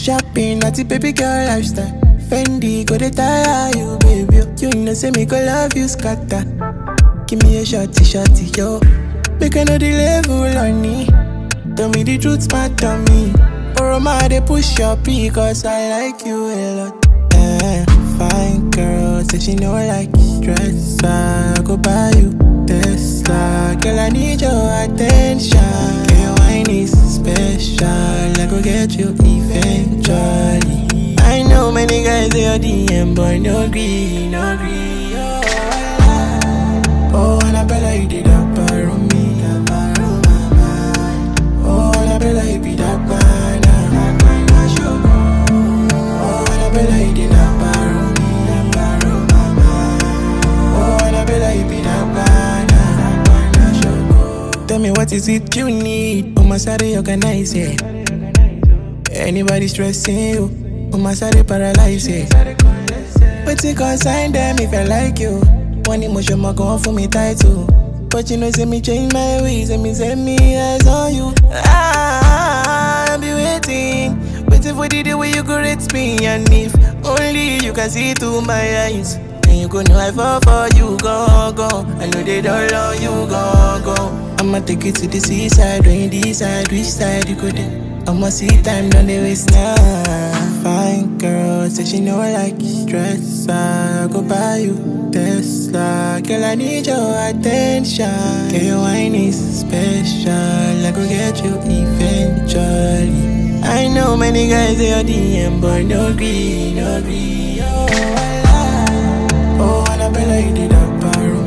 Shopping at the baby girl lifestyle. Fendi go dey tire you, baby. You know say me go love you scatter. Give me a shotty, yo. Make I know the level on me. Tell me the truth, smart on me. Or am they push your P, cause I like you a lot. Fine girl, say she know like stress. I go buy you Tesla. Girl, I need your attention. Your wine is special. I go get you eventually. I know many guys they are DM, but no green, no green. Oh, Annabella, you did that bar on me. Oh, Annabella, you be that man. Oh, Annabella, you did that bar on me. Oh, Annabella, you be that man. Tell me what is it you need? Mama sorry, organize it. Anybody stressing you? Mama sorry, paralyze it. But you consign them if I like you. One emotion ma go on for me title. But you know say me change my ways and me set me eyes on you. I'll be waiting for the day where you go rate me. And if only you can see through my eyes, then you go know I fall for you, go. I know they don't love you, go. I'ma take you to the seaside, when you decide which side you go there. I'ma see time, don't they waste now. Fine girl, say she know I like stress. I go buy you Tesla. Girl, I need your attention. Girl, your wine is special. I go get you eventually. I know many guys they are DM, but no green, no green. Oh, Annabella, you did that bar.